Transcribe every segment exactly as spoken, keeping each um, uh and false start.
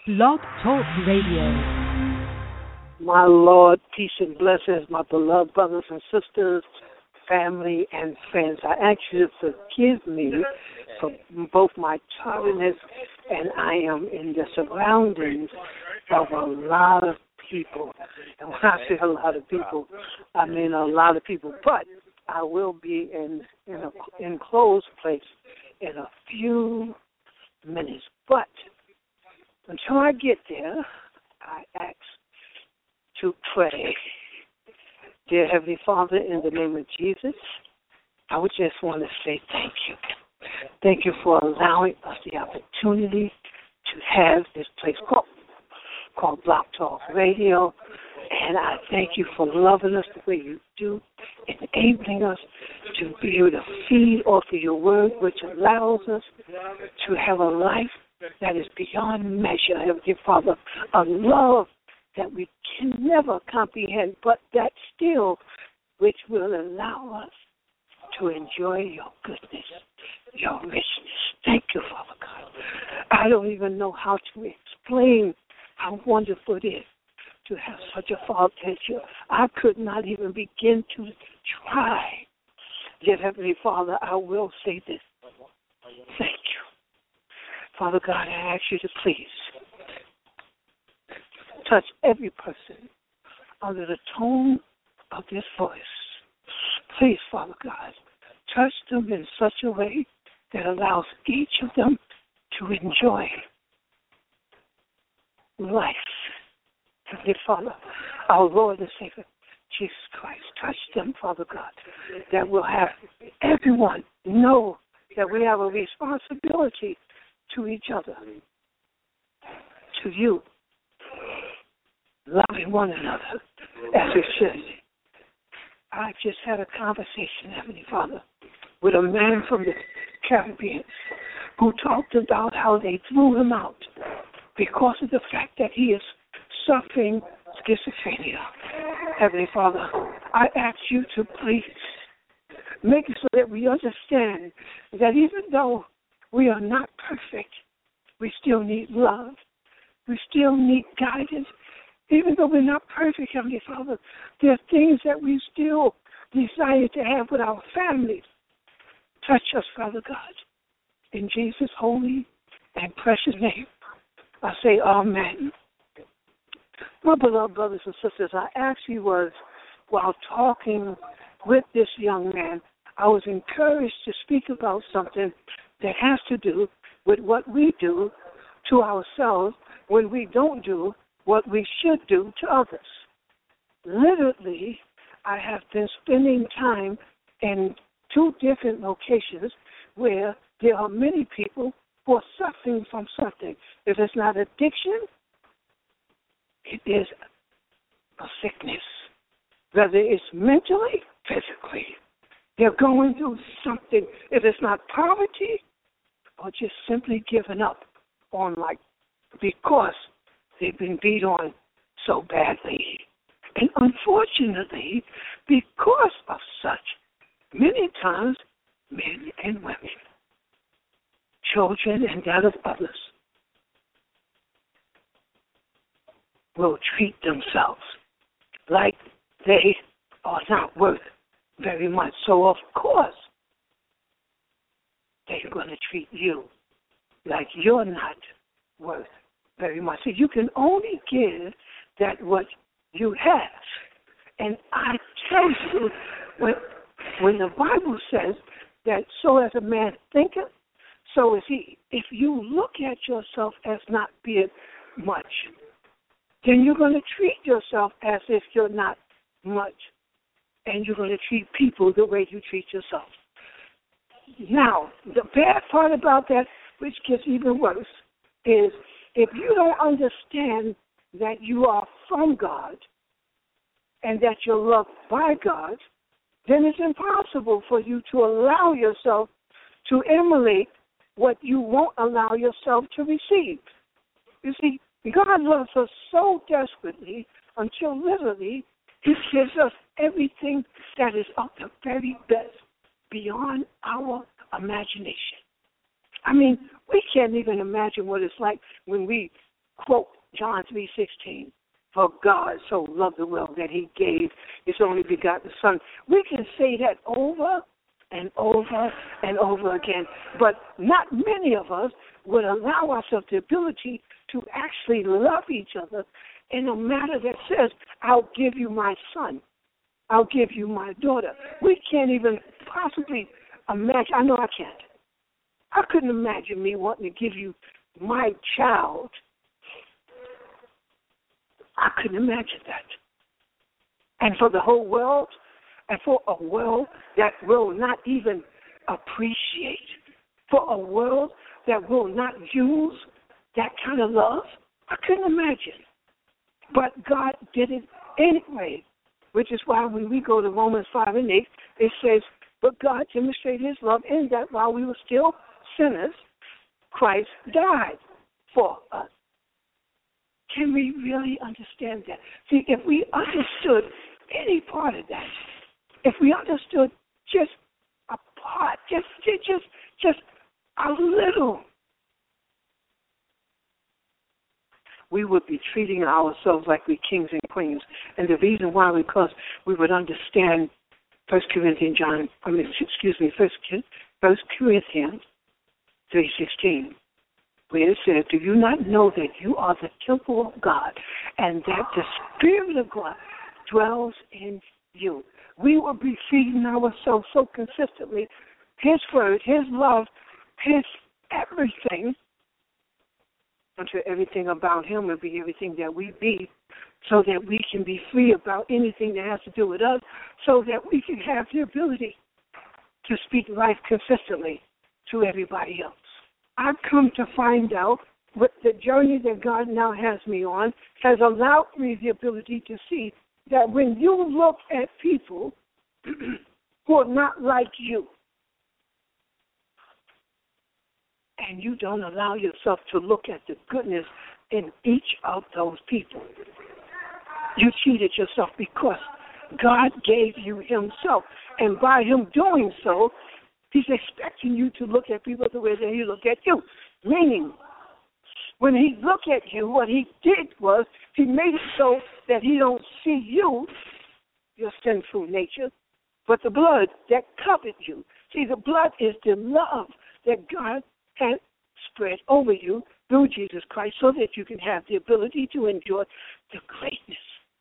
Blog Talk Radio. My Lord, peace and blessings, my beloved brothers and sisters, family and friends. I ask you to forgive me for both my tardiness and I am in the surroundings of a lot of people. And when I say a lot of people, I mean a lot of people. But I will be in in an enclosed place in a few minutes. But until I get there, I ask to pray. Dear Heavenly Father, in the name of Jesus, I would just want to say thank you. Thank you for allowing us the opportunity to have this place called, called Blog Talk Radio. And I thank you for loving us the way you do, enabling us to be able to feed off of your word, which allows us to have a life that is beyond measure, Heavenly Father, a love that we can never comprehend, but that still which will allow us to enjoy your goodness, your richness. Thank you, Father God. I don't even know how to explain how wonderful it is to have such a Father as you. I could not even begin to try. Yet, Heavenly Father, I will say this. Thank you. Father God, I ask you to please touch every person under the tone of this voice. Please, Father God, touch them in such a way that allows each of them to enjoy life. Heavenly Father, our Lord and Savior, Jesus Christ, touch them, Father God, that will have everyone know that we have a responsibility to each other, to you, loving one another as we should. I just had a conversation, Heavenly Father, with a man from the Caribbean who talked about how they threw him out because of the fact that he is suffering schizophrenia. Heavenly Father, I ask you to please make it so that we understand that even though we are not perfect, we still need love. We still need guidance. Even though we're not perfect, Heavenly Father, there are things that we still desire to have with our families. Touch us, Father God. In Jesus' holy and precious name, I say amen. My beloved brothers and sisters, I actually was, while talking with this young man, I was encouraged to speak about something that has to do with what we do to ourselves when we don't do what we should do to others. Literally, I have been spending time in two different locations where there are many people who are suffering from something. If it's not addiction, it is a sickness. Whether it's mentally, physically, they're going through something. If it's not poverty, or just simply giving up on life because they've been beat on so badly. And unfortunately, because of such, many times men and women, children and that of others, will treat themselves like they are not worth very much. So, of course, they're going to treat you like you're not worth very much. So you can only give that what you have. And I tell you, when, when the Bible says that so as a man thinketh, so is he. If you look at yourself as not being much, then you're going to treat yourself as if you're not much. And you're going to treat people the way you treat yourself. Now, the bad part about that, which gets even worse, is if you don't understand that you are from God and that you're loved by God, then it's impossible for you to allow yourself to emulate what you won't allow yourself to receive. You see, God loves us so desperately until literally He gives us everything that is of the very best beyond our imagination. I mean, we can't even imagine what it's like when we quote John three sixteen. For God so loved the world that he gave his only begotten Son. We can say that over and over and over again, but not many of us would allow ourselves the ability to actually love each other in a manner that says, I'll give you my son. I'll give you my daughter. We can't even possibly imagine. I know I can't. I couldn't imagine me wanting to give you my child. I couldn't imagine that. And for the whole world, and for a world that will not even appreciate, for a world that will not use that kind of love, I couldn't imagine. But God did it anyway, which is why when we go to Romans five and eight, it says, but God demonstrated his love in that while we were still sinners, Christ died for us. Can we really understand that? See, if we understood any part of that, if we understood just a part, just, just, just a little, we would be treating ourselves like we're kings and queens. And the reason why, because we would understand First Corinthians, John, I mean, excuse me, First, First Corinthians three sixteen, where it says, do you not know that you are the temple of God and that the Spirit of God dwells in you? We will be feeding ourselves so consistently, his word, his love, his everything, until everything about him will be everything that we be, so that we can be free about anything that has to do with us, so that we can have the ability to speak life consistently to everybody else. I've come to find out what the journey that God now has me on has allowed me the ability to see that when you look at people who are not like you, and you don't allow yourself to look at the goodness in each of those people, you cheated yourself, because God gave you himself. And by him doing so, he's expecting you to look at people the way that he looked at you. Meaning, when he looked at you, what he did was he made it so that he don't see you, your sinful nature, but the blood that covered you. See, the blood is the love that God has spread over you through Jesus Christ, so that you can have the ability to enjoy the greatness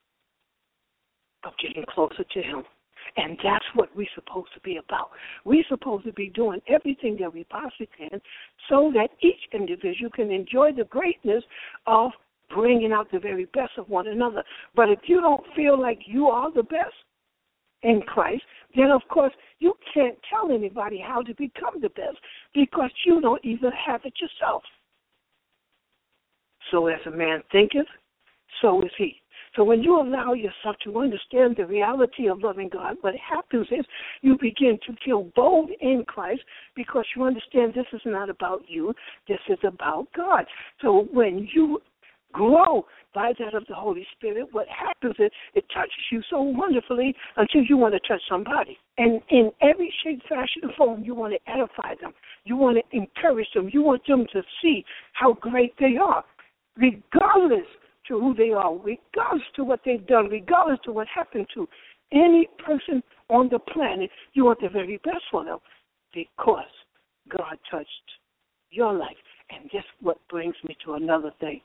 of getting closer to him. And that's what we're supposed to be about. We're supposed to be doing everything that we possibly can so that each individual can enjoy the greatness of bringing out the very best of one another. But if you don't feel like you are the best in Christ, then, of course, you can't tell anybody how to become the best, because you don't even have it yourself. So as a man thinketh, so is he. So when you allow yourself to understand the reality of loving God, what happens is you begin to feel bold in Christ, because you understand this is not about you, this is about God. So when you grow by that of the Holy Spirit, what happens is it touches you so wonderfully until you want to touch somebody. And in every shape, fashion, and form, you want to edify them. You want to encourage them. You want them to see how great they are, regardless to who they are, regardless to what they've done, regardless to what happened to any person on the planet. You want the very best for them, because God touched your life. And this is what brings me to another thing.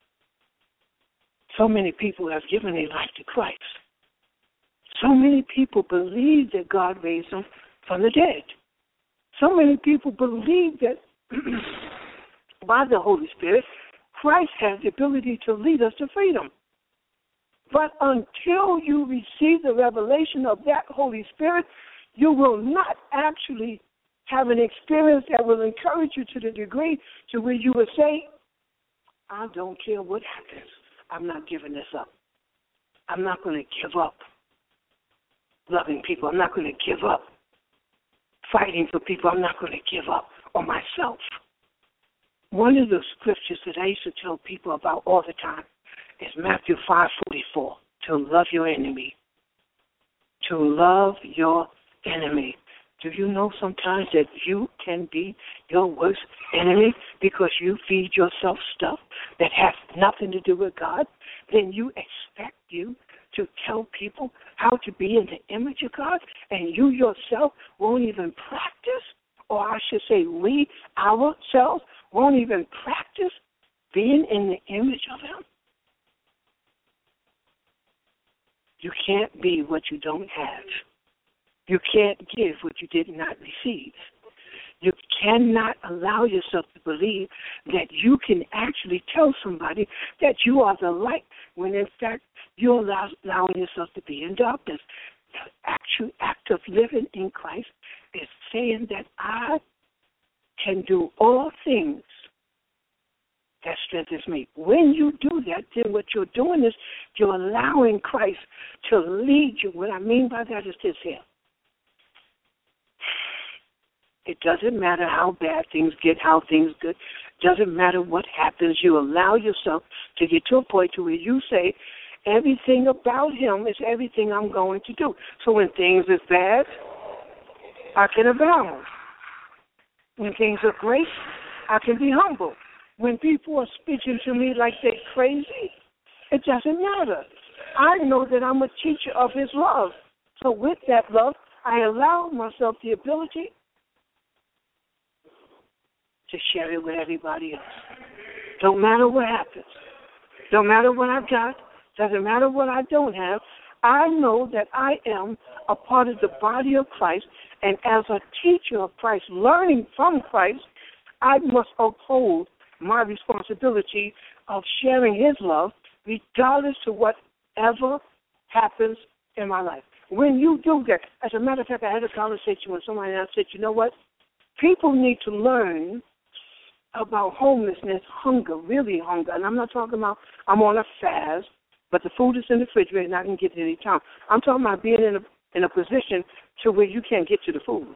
So many people have given their life to Christ. So many people believe that God raised them from the dead. So many people believe that by the Holy Spirit, Christ has the ability to lead us to freedom. But until you receive the revelation of that Holy Spirit, you will not actually have an experience that will encourage you to the degree to where you will say, I don't care what happens. I'm not giving this up. I'm not going to give up loving people. I'm not going to give up fighting for people. I'm not going to give up on myself. One of the scriptures that I used to tell people about all the time is Matthew five forty-four, to love your enemy. To love your enemy. Do you know sometimes that you can be your worst enemy because you feed yourself stuff that has nothing to do with God? Then you expect you to tell people how to be in the image of God, and you yourself won't even practice, or I should say we ourselves won't even practice being in the image of Him? You can't be what you don't have. You can't give what you did not receive. You cannot allow yourself to believe that you can actually tell somebody that you are the light when, in fact, you're allow, allowing yourself to be in darkness. The actual act of living in Christ is saying that I can do all things that strengthens me. When you do that, then what you're doing is you're allowing Christ to lead you. What I mean by that is this here. It doesn't matter how bad things get, how things get. Doesn't matter what happens. You allow yourself to get to a point to where you say, everything about Him is everything I'm going to do. So when things are bad, I can abound. When things are great, I can be humble. When people are speaking to me like they're crazy, it doesn't matter. I know that I'm a teacher of His love. So with that love, I allow myself the ability to share it with everybody else. Don't matter what happens. Don't matter what I've got. Doesn't matter what I don't have. I know that I am a part of the body of Christ, and as a teacher of Christ, learning from Christ, I must uphold my responsibility of sharing His love regardless to whatever happens in my life. When you do that, as a matter of fact, I had a conversation with somebody and I said, you know what? People need to learn about homelessness, hunger, really hunger. And I'm not talking about I'm on a fast, but the food is in the refrigerator and I can get it any time. I'm talking about being in a in a position to where you can't get to the food.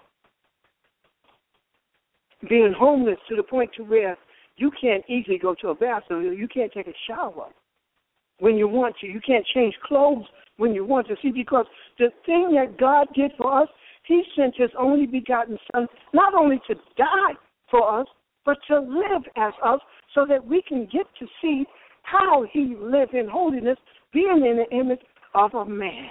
Being homeless to the point to where you can't easily go to a bathroom. You can't take a shower when you want to. You can't change clothes when you want to. See, because the thing that God did for us, He sent His only begotten Son not only to die for us, but to live as us so that we can get to see how He lived in holiness, being in the image of a man.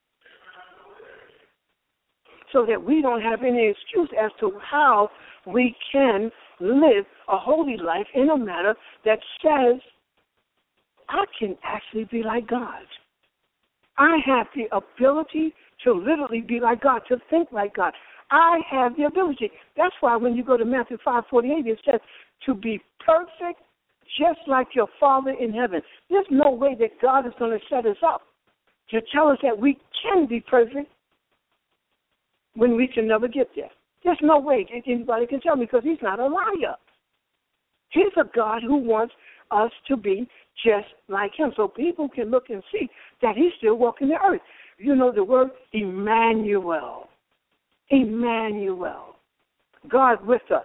So that we don't have any excuse as to how we can live a holy life in a manner that says, I can actually be like God. I have the ability to literally be like God, to think like God. I have the ability. That's why when you go to Matthew five forty-eight, it says to be perfect just like your Father in heaven. There's no way that God is going to set us up to tell us that we can be perfect when we can never get there. There's no way that anybody can tell me because He's not a liar. He's a God who wants us to be just like Him so people can look and see that He's still walking the earth. You know the word Emmanuel. Emmanuel. God with us.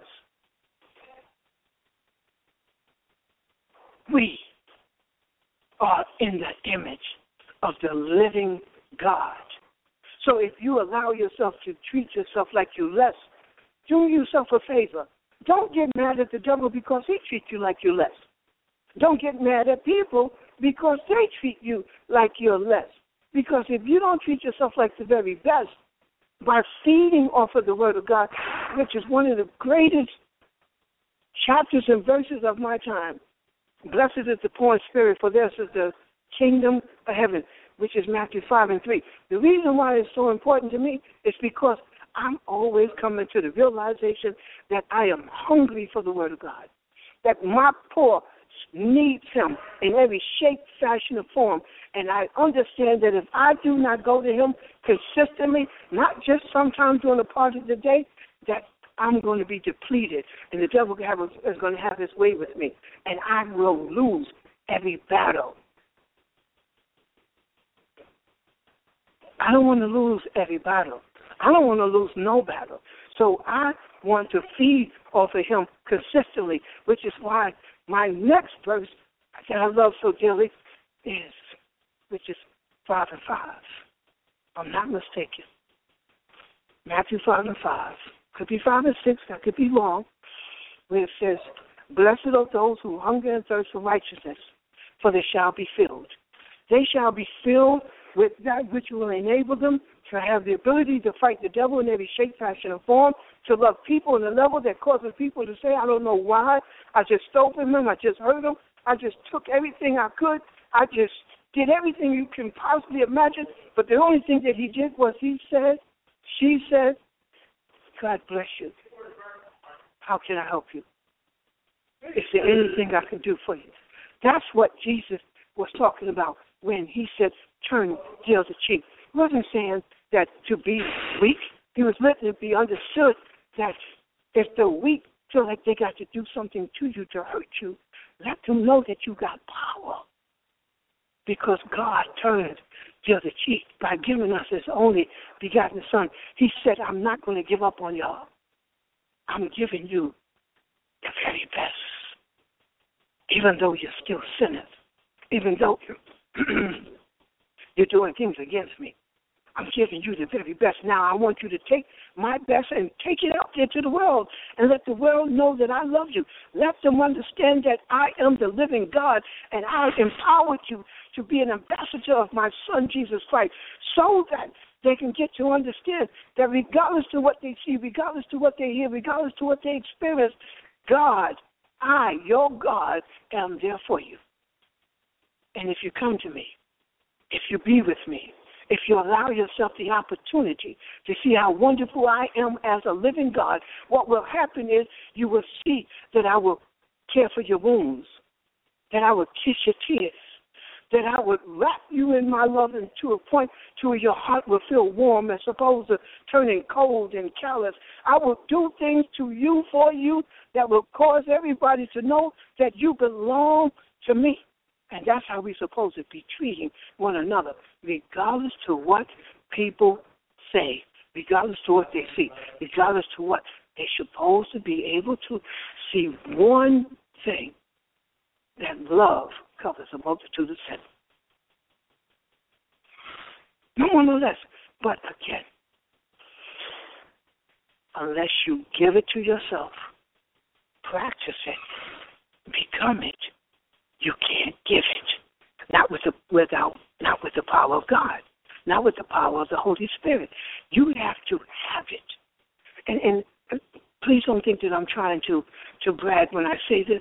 We are in the image of the living God. So if you allow yourself to treat yourself like you're less, do yourself a favor. Don't get mad at the devil because he treats you like you're less. Don't get mad at people because they treat you like you're less. Because if you don't treat yourself like the very best, by feeding off of the Word of God, which is one of the greatest chapters and verses of my time, blessed is the poor in spirit, for theirs is the kingdom of heaven, which is Matthew five and three. The reason why it's so important to me is because I'm always coming to the realization that I am hungry for the Word of God, that my poor needs Him in every shape, fashion, or form. And I understand that if I do not go to Him consistently, not just sometimes during a part of the day, that I'm going to be depleted, and the devil have, is going to have his way with me, and I will lose every battle. I don't want to lose every battle. I don't want to lose no battle. So I want to feed off of Him consistently, which is why my next verse that I love so dearly is, which is five and five. If I'm not mistaken. Matthew five and five. Could be five and six, I could be wrong, where it says, blessed are those who hunger and thirst for righteousness, for they shall be filled. They shall be filled with that which will enable them to have the ability to fight the devil in every shape, fashion, and form, to love people on a level that causes people to say, I don't know why, I just stole from them, I just hurt them, I just took everything I could, I just did everything you can possibly imagine, but the only thing that he did was he said, she said, God bless you. How can I help you? Is there anything I can do for you? That's what Jesus was talking about when he said, turn the other cheek. He wasn't saying that to be weak. He was letting it be understood that if the weak feel like they got to do something to you to hurt you, let them know that you got power. Because God turned the other cheek by giving us his only begotten Son. He said, I'm not going to give up on y'all. I'm giving you the very best. Even though you're still sinners, even though you're, you're doing things against me, I'm giving you the very best. Now I want you to take my best and take it out there to the world and let the world know that I love you. Let them understand that I am the living God and I empowered you to be an ambassador of my Son, Jesus Christ, so that they can get to understand that regardless to what they see, regardless to what they hear, regardless to what they experience, God, I, your God, am there for you. And if you come to me, if you be with me, if you allow yourself the opportunity to see how wonderful I am as a living God, what will happen is you will see that I will care for your wounds, that I will kiss your tears, that I would wrap you in my love and to a point to where your heart will feel warm as opposed to turning cold and callous. I will do things to you, for you, that will cause everybody to know that you belong to me. And that's how we're supposed to be treating one another, regardless to what people say, regardless to what they see, regardless to what they're supposed to be able to see one thing, that love covers a multitude of sin. No more, no less. But again, unless you give it to yourself, practice it, become it, you can't give it. Not with the without not with the power of God, not with the power of the Holy Spirit. You have to have it. And, and please don't think that I'm trying to, to brag when I say this.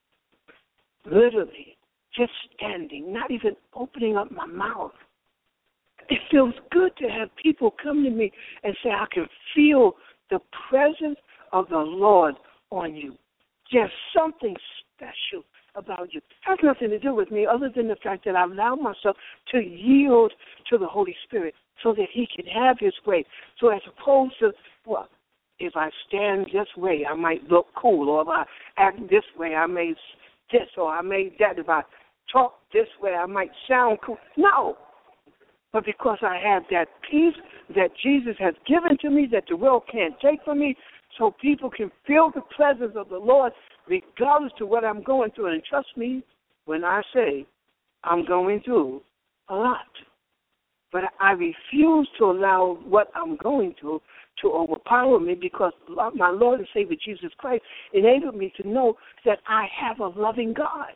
Literally, just standing, not even opening up my mouth. It feels good to have people come to me and say, I can feel the presence of the Lord on you. There's something special about you. It has nothing to do with me other than the fact that I've allowed myself to yield to the Holy Spirit so that he can have his way. So as opposed to, well, if I stand this way, I might look cool, or if I act this way, I may this, or I may that. If I talk this way, I might sound cool. No. But because I have that peace that Jesus has given to me that the world can't take from me, so people can feel the presence of the Lord regardless to what I'm going through. And trust me when I say I'm going through a lot. But I refuse to allow what I'm going through to overpower me, because my Lord and Savior Jesus Christ enabled me to know that I have a loving God.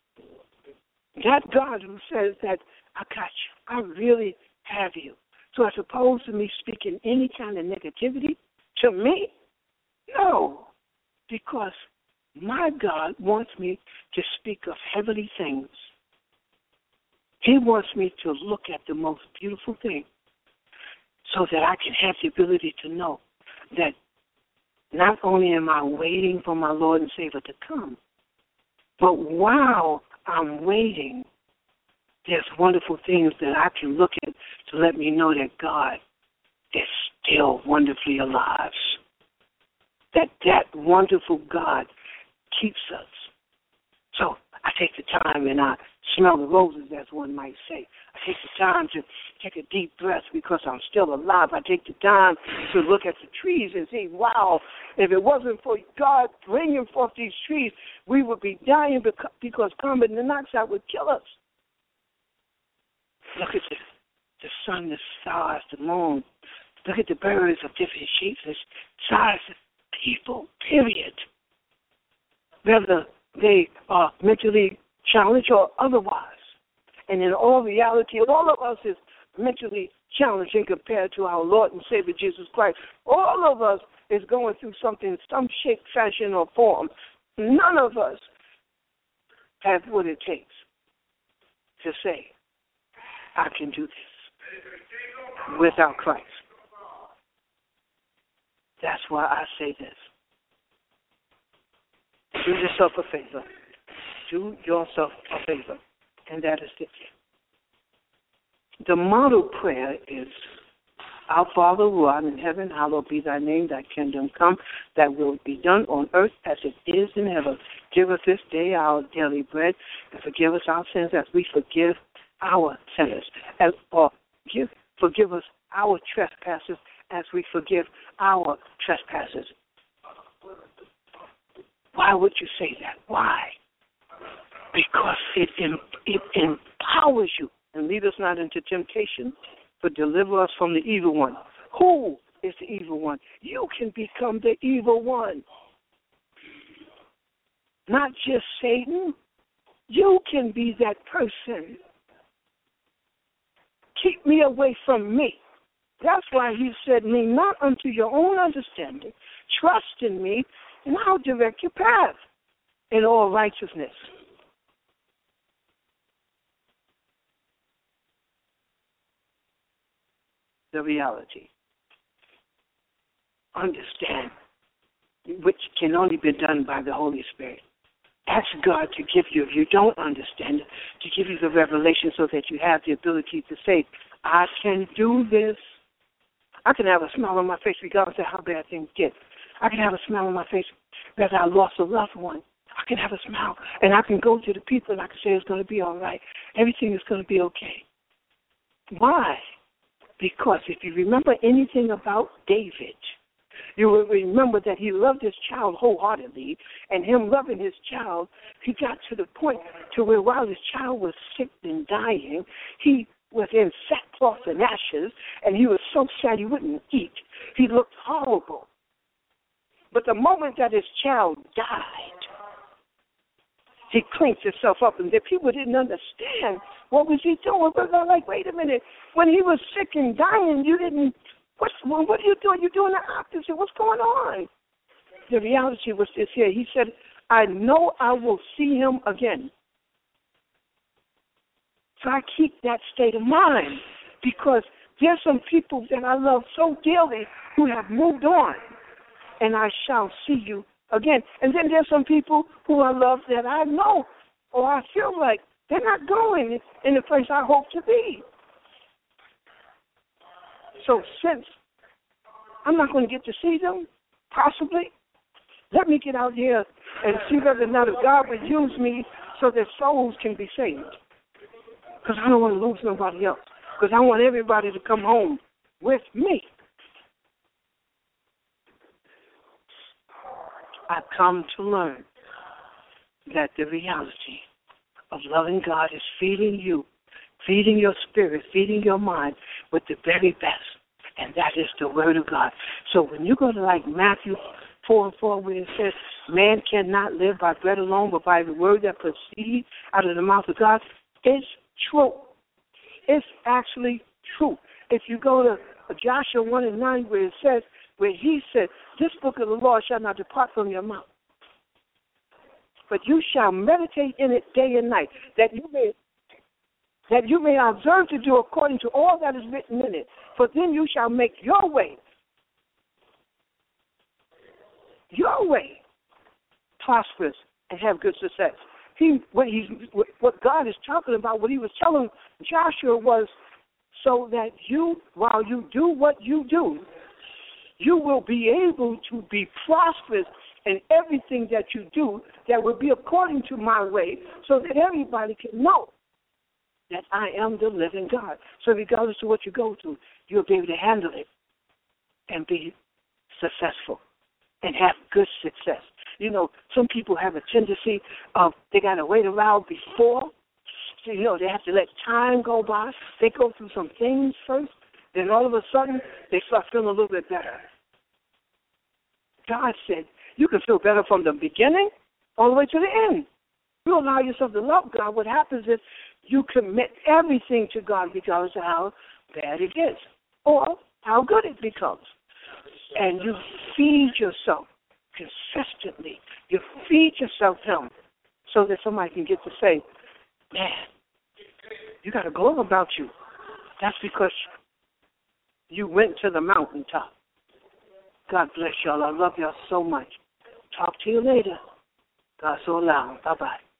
That God who says that I got you. I really have you. So as opposed to me speaking any kind of negativity to me, no, because my God wants me to speak of heavenly things. He wants me to look at the most beautiful thing so that I can have the ability to know that not only am I waiting for my Lord and Savior to come, but while I'm waiting, there's wonderful things that I can look at to let me know that God is still wonderfully alive. That that wonderful God keeps us. So I take the time and I smell the roses, as one might say. I take the time to take a deep breath because I'm still alive. I take the time to look at the trees and say, wow, if it wasn't for God bringing forth these trees, we would be dying because carbon monoxide would kill us. Look at the, the sun, the stars, the moon, Look at the birds of different shapes and sizes, people, period. Whether they are mentally challenged or otherwise. And in all reality, all of us is mentally challenged in compared to our Lord and Savior Jesus Christ. All of us is going through something, some shape, fashion, or form. None of us have what it takes to say, I can do this without Christ. That's why I say this. Do yourself a favor. Do yourself a favor. And that is this. The model prayer is, Our Father who art in heaven, hallowed be thy name, thy kingdom come, thy will be done on earth as it is in heaven. Give us this day our daily bread, and forgive us our sins as we forgive our sinners. As, or give, forgive us our trespasses as we forgive our trespassers. Why would you say that? Why? Because it, it empowers you. And lead us not into temptation, but deliver us from the evil one. Who is the evil one? You can become the evil one. Not just Satan. You can be that person. Keep me away from me. That's why he said, lean not unto your own understanding. Trust in me, and I'll direct your path in all righteousness. The reality. Understand, which can only be done by the Holy Spirit. Ask God to give you, if you don't understand it, to give you the revelation so that you have the ability to say, I can do this. I can have a smile on my face regardless of how bad things get. I can have a smile on my face because I lost a loved one. I can have a smile, and I can go to the people and I can say it's going to be all right. Everything is going to be okay. Why? Because if you remember anything about David, you will remember that he loved his child wholeheartedly, and him loving his child, he got to the point to where while his child was sick and dying, he was in sackcloth and ashes, and he was so sad he wouldn't eat. He looked horrible. But the moment that his child died, he cleaned himself up, and the people didn't understand what was he doing. But they're like, wait a minute, when he was sick and dying, you didn't, what's, what are you doing? You're doing the opposite. What's going on? The reality was this here. He said, I know I will see him again. So I keep that state of mind because there's some people that I love so dearly who have moved on, and I shall see you again. And then there's some people who I love that I know or I feel like they're not going in the place I hope to be. So since I'm not going to get to see them, possibly, let me get out here and see whether or not if God would use me so that souls can be saved. Because I don't want to lose nobody else. Because I want everybody to come home with me. I've come to learn that the reality of loving God is feeding you, feeding your spirit, feeding your mind with the very best. And that is the Word of God. So when you go to like Matthew four and four where it says, man cannot live by bread alone, but by the word that proceeds out of the mouth of God, it's true. It's actually true. If you go to Joshua one and nine where it says, where he said, this book of the law shall not depart from your mouth, but you shall meditate in it day and night, that you may that you may observe to do according to all that is written in it. For then you shall make your way, your way, prosperous and have good success. He, what he's, what God is talking about, what he was telling Joshua was, so that you, while you do what you do, you will be able to be prosperous in everything that you do that will be according to my way, so that everybody can know that I am the living God. So regardless of what you go through, you'll be able to handle it and be successful and have good success. You know, some people have a tendency of they got to wait around before. So, you know, they have to let time go by. They go through some things first Then all of a sudden, they start feeling a little bit better. God said, you can feel better from the beginning all the way to the end. You allow yourself to love God. What happens is you commit everything to God regardless of how bad it gets or how good it becomes. And you feed yourself consistently. You feed yourself Him so that somebody can get to say, man, you got a glow about you. That's because you went to the mountaintop. God bless y'all. I love y'all so much. Talk to you later. God so loud. Bye-bye.